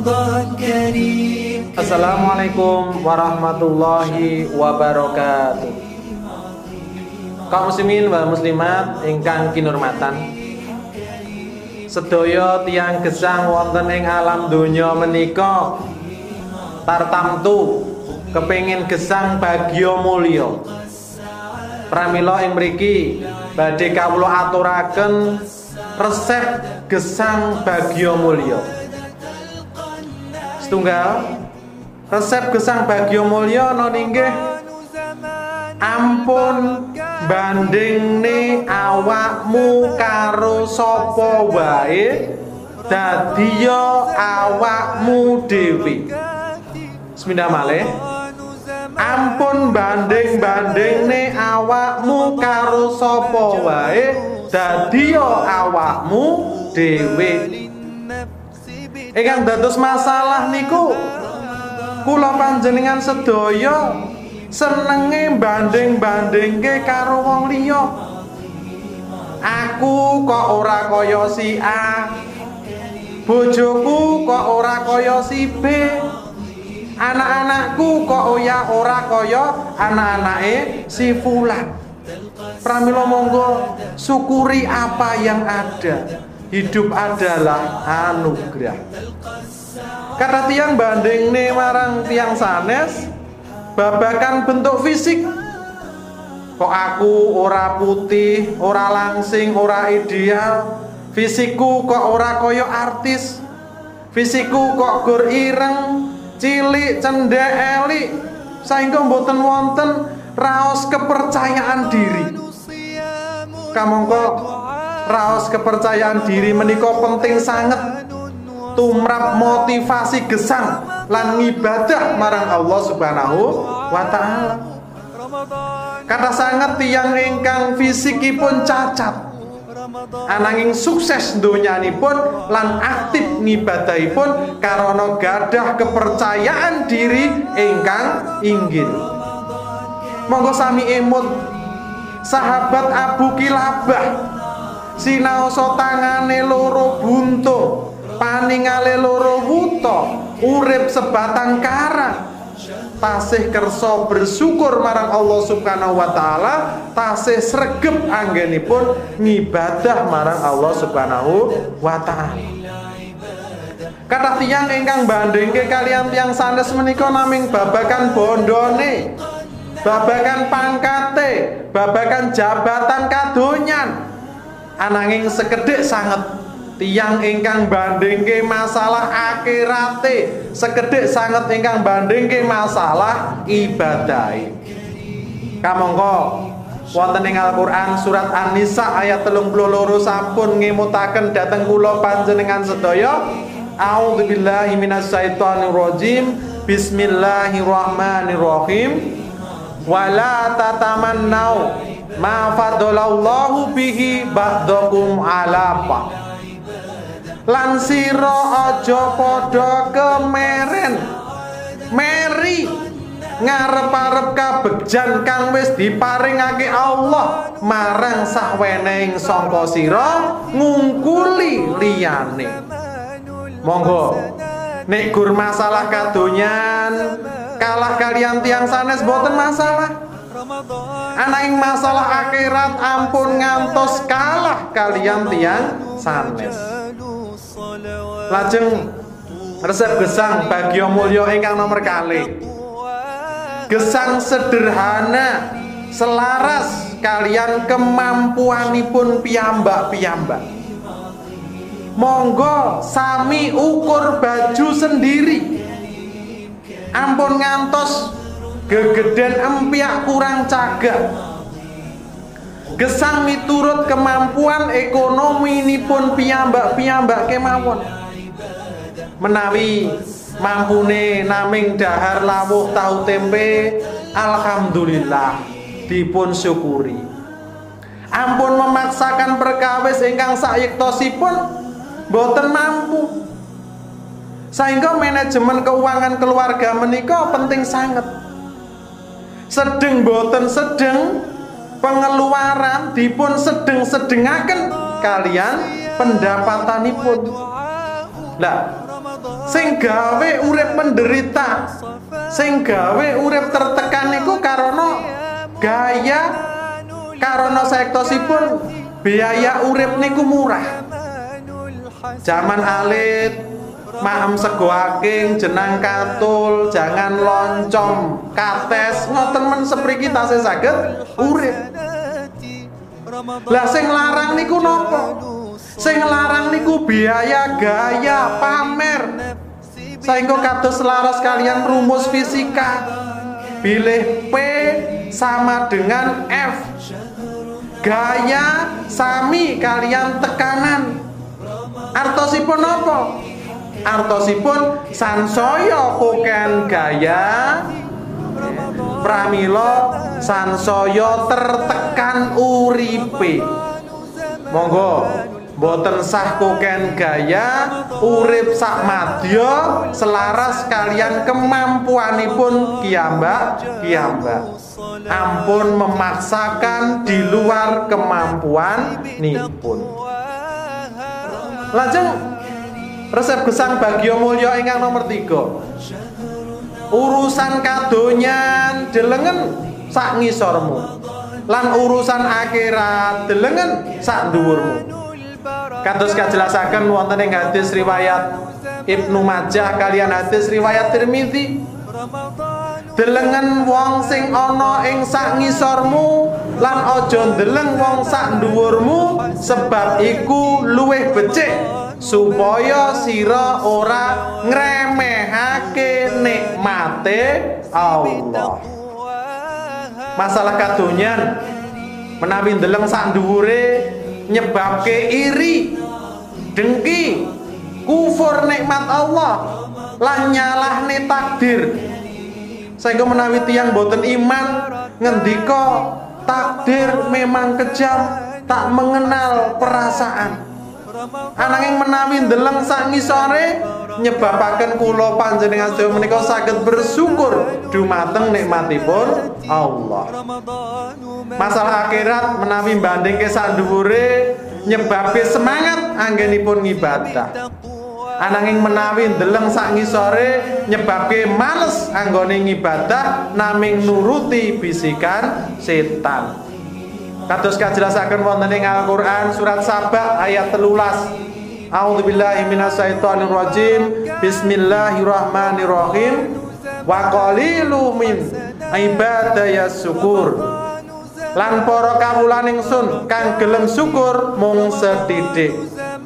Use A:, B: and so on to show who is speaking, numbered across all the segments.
A: Assalamualaikum warahmatullahi wabarakatuh. Kaum muslimin wal muslimat ingkang kinurmatan, sedaya tiyang gesang wonten ing alam donya menika tartamtu kepengin gesang bagya mulya. Pramila ing mriki badhe kawula aturaken resep gesang bagya mulya. Setunggal resep gesang bagya mulya ana inggih ampun bandingne awakmu karo sapa wae dadiya awakmu dhewe. Bismillah malih. Ampun banding-bandingne awakmu karo sapa wae dadiya awakmu dhewe. Ingkang dados masalah niku kula panjenengan sedaya senenge banding-bandingke karo wong liya. Aku kok ora kaya si A, bojoku kok ora kaya si B, anak-anakku kok ora kaya anak-anake si fulan. Pramila monggo syukuri apa yang ada. Hidup adalah anugerah. Kata tiang bandingne marang tiang sanes babakan bentuk fisik. Kok aku ora putih, ora langsing, ora ideal. Fisikku kok ora koyo artis. Fisikku kok gur ireng, cilik, cendhek, elik. Saengga mboten wonten raos kepercayaan diri. Kamangka raos kepercayaan diri menika penting sanget tumrap motivasi gesang lan ngibadah marang Allah Subhanahu wa taala. Kata sanget tiyang ingkang fisikipun cacat ananging sukses donyanipun lan aktif ngibadahipun karana gadah kepercayaan diri ingkang inggil. Monggo sami emut sahabat Abu Kilabah sinaosa tangane loro buntung, paningale loro wuta, urip sebatang kara, tasih kersa bersyukur marang Allah Subhanahu wa taala, tasih sregep anggenipun ngibadah marang Allah Subhanahu wa taala. Kathah tiyang ingkang bandingke kalian tiyang sanes menika naming babagan bondone, babagan pangkate, babagan jabatan kadonyan. Ananging sekedhik sanget tiyang ingkang bandingke masalah akhirate, sekedhik sanget ingkang bandingke masalah ibadahe. Kamangka wonten ing Al-Qur'an surat An-Nisa ayat 32 sampun ngemutaken dhateng kula panjenengan sedaya. A'udzubillahi minasyaitonirrajim. Bismillahirrahmanirrahim. Wala tatamannau ma faddalallahu bihi ba'dakum ala ba. Lan sira aja padha kemeren meri ngarep-arep kabegjan kang wis diparingake Allah marang saweneing sangka sira ngungkuli liyane. Monggo nek gur masalah kadonyan kalah kalian tiang sanes boten masalah. Ananging masalah akhirat ampun ngantos kalah kalian tiang sanes. Lajeng resep gesang bagya mulya ingkang nomor kalih. Gesang sederhana selaras kalian kemampuanipun piyambak-piyambak. Monggo sami ukur baju sendiri. Ampun ngantos gegeden empyak kurang cagak. Gesang miturut kemampuan ekonominipun piyambak-piyambak kemawon. Menawi mampune naming dahar lawuh tahu tempe, alhamdulillah dipun syukuri. Ampun memaksakan perkawis ingkang sayektosipun boten mampu. Sehingga manajemen keuangan keluarga menika penting sangat. Sedeng boten sedeng pengeluaran dipun sedeng-sedengaken kalian pendapatanipun. Lah sing gawe urip menderita, sing gawe urip tertekan niku karena gaya, karena saektosipun biaya urip niku murah. Zaman alit maem sego aking, jenang katul, jangan loncom, kates, ngoten men sepriki tasih saged urip. Lah sing larang niku napa? Sing larang niku biaya gaya pamer. Saengga kados selaras kalian rumus fisika. Bilih P sama dengan F. Gaya sami kalian tekanan. Artosipun napa? Artosipun sansaya koken gaya, pramila sansaya tertekan uripe. Monggo boten sah koken gaya, urip sak madya selaras kalian kemampuanipun kiyambak. Ampun memaksakan di luar kemampuan nipun. Lajeng resep gesang Bagya Mulya ingkang nomor 3. Urusan kadonyan delengen sak ngisormu, lan urusan akhirat delengen sak dhuwurmu. Kados kajelasaken wonten ing hadis riwayat Ibnu Majah kalian hadis riwayat Tirmidzi. Delengen wong sing ana ing sak ngisormu lan aja ndeleng wong sak dhuwurmu, sebab iku luwih becik supaya sira ora ngremehake nikmate Allah. Masalah kadonyan menawi ndeleng sak dhuwure nyebabke iri, dengki, kufur nikmat Allah lan nyalahne takdir. Sehingga menawi tiyang boten iman ngendika takdir memang kejam, tak mengenal perasaan. Ananging menawi ndeleng sak ngisore nyebabaken kula panjenengan sedaya menika saged bersyukur dumateng nikmatipun Allah. Masalah akhirat menawi bandingke sak dhuwure nyebabke semangat anggenipun ngibadah. Ananging menawi ndeleng sak ngisore nyebabke males anggone ngibadah naming nuruti bisikan setan. Kados kajelasaken wonten ing Al-Qur'an surat Saba ayat 13. A'udzubillahi minasyaitonir rajim. Bismillahirrahmanirrahim. Wa qalilu min ibadayas syukur. Lan para kawula ningsun kang gelem syukur mung sethithik.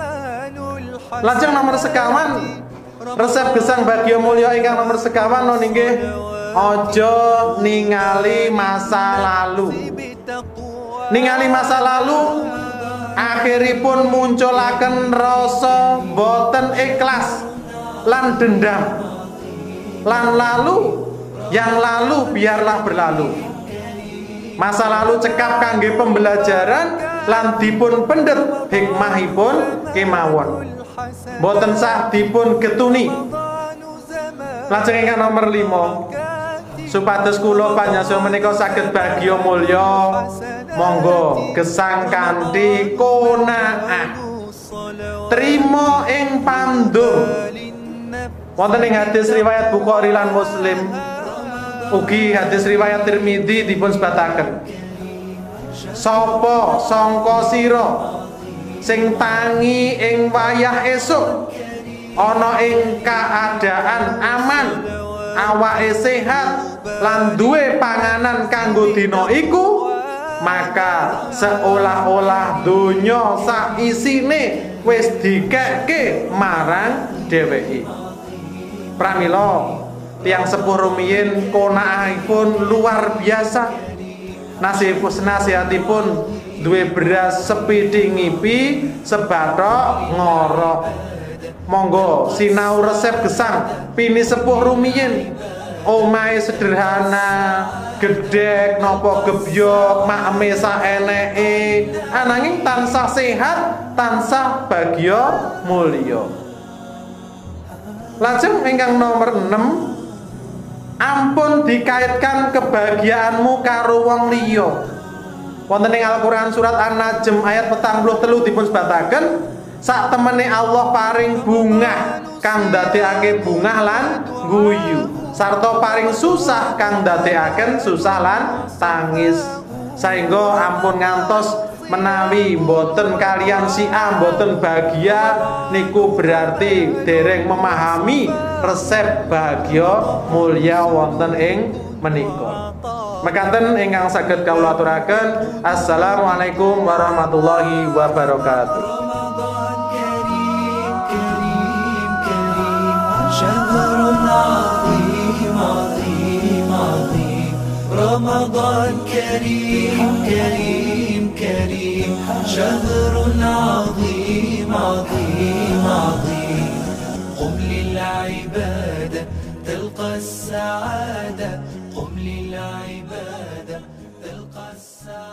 A: Lajeng nomor sekawan resep gesang Bagya Mulya ingkang nomor sekawan nggih aja ningali masa lalu. Ningali masa lalu akhiripun munculaken rasa boten ikhlas lan dendam. Lan lalu yang lalu biarlah berlalu. Masa lalu cekap kangge pembelajaran lan dipun pendet hikmahipun kemawon. Boten sah dipun getuni. Lajeng ingkang nomor 5 supados kula panjenengan menika saged bagya mulya, monggo gesang kanthi qanaah. Trima ing pandum. Wonten ing hadis riwayat Bukhari lan Muslim, ugi hadis riwayat Tirmidzi dipun sebataken. Sapa sangka sira sing tangi ing wayah esuk ana ing keadaan aman, awake sehat lan duwe panganan kanggo dina iku, maka seolah-olah donya sak isine wis dikekke marang dheweke. Pramila tiyang sepuh rumiyin qanaahipun luar biasa. Nasihatipun duwe beras sepidi ngipi, sebathok ngorok. Monggo sinau resep gesang pini sepuh rumiyin. Omahe sederhana, gedhek napa gebyok, makeme saeneke, ananging tansah sehat, tansah bagya mulya. Lajeng ingkang nomor 6, ampun dikaitkan kebahagiaanmu karo wong liya. Wonten ing Al-Qur'an surat An-Najm ayat 43 dipun sebataken, sak temene Allah paring bungah kang dadekake bungah lan guyu, sarta paring susah kang dadekaken susah lan tangis. Saengga ampun ngantos menawi mboten kalian siam mboten bahagia niku berarti dereng memahami resep bahagia mulya wonten ing menika. Mekaten ingkang saged kawula aturaken. Assalamualaikum warahmatullahi wabarakatuh.
B: رمضان كريم كريم كريم شهر عظيم عظيم عظيم قم للعبادة تلقى السعادة قم للعبادة تلقى السعادة